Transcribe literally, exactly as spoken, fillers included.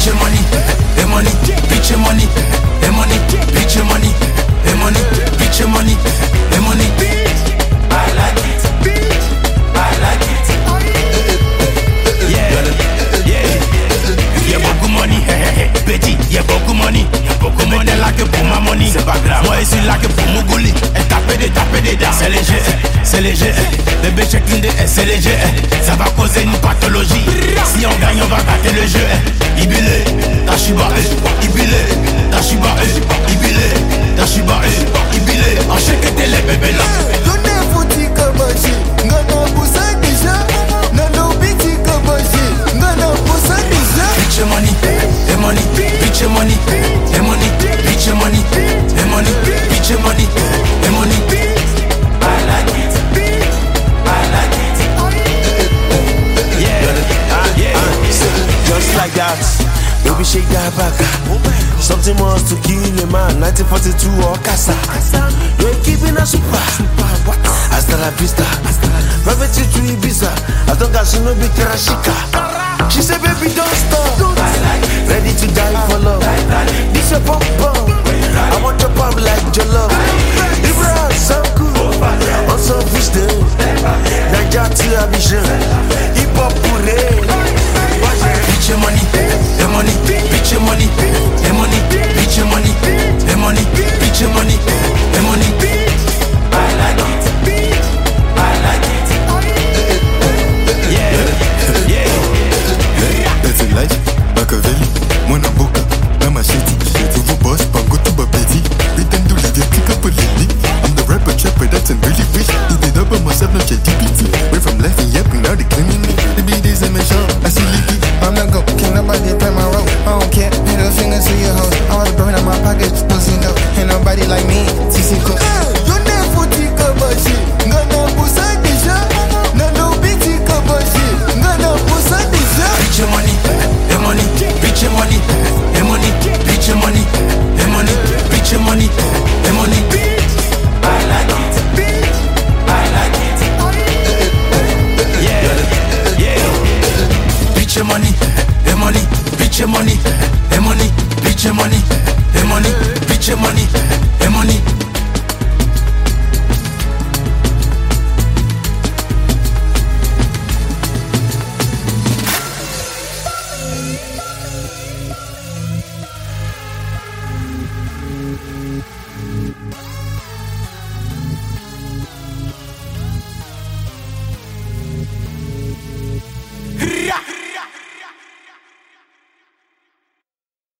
bitch money, the money, bitch money, the money, bitch money, the money, bitch money, the money. I like it, I like it. Yeah, yeah, yeah, beaucoup money, petit, yeah, beaucoup money, beaucoup money. Là que pour ma money, c'est pas grave. Moi ici là que pour Mougouli, et taper des taper des dents. C'est léger, c'est léger. Bébé check in de c'est léger. Ça va causer une pathologie. Si on gagne, on va gâter le jeu. Ibile, Tashiba, Ibile, Tashiba, Ibile, Tashiba, Ibile. En chèque télé, bébé là. Donnez fouti comme un chien. Ngana poussa déjà. Nano biti comme un chien. Ngana poussa déjà. Bitch money, the money, bitch money, the money, bitch money, the money, bitch money, the money. I like it, I like it. Yeah, yeah. Just like that, baby shake that back. Something wants to kill a man. nineteen forty-two or Casa. You're keeping a super. Hasta la vista. Private to Ibiza. As long as you know be Karashika. She said, baby, don't stop. Ready to die for love. This a pump pump. I want your pump like Jolo. Ibra, so cool. On some fish day. Naija to Abidjan. Hip hop pure. Bitch money, the money, bitch money, the money, bitch money, the money, bitch money, the money. I like it, I like it. Yeah, yeah. That's a life, Machiavelli, Mona Boca, Namashiti, Uvu Boss, Pango to Babedi, Pretend to live your kick up a lady. I'm the rapper trapper that's a really rich. He did up on myself, not G P T. We're from life and yapping, now they claiming me. The B Ds in my shop, I see Licky. I'm not go, can't nobody play my role. I don't care, middle fingers to your hoes. I was burning out my pockets, pussy no. Ain't nobody like me, T C Cook. Donnez fouti comme un chien. Ngana poussa déjà. Nano biti comme un chien. Ngana poussa déjà. Bitch money, the money, bitch money, the money, bitch money, the money, bitch money, the money. I like it, I like it. Yeah, yeah. Bitch money, the money, bitch money, the money, bitch money, the money, bitch money.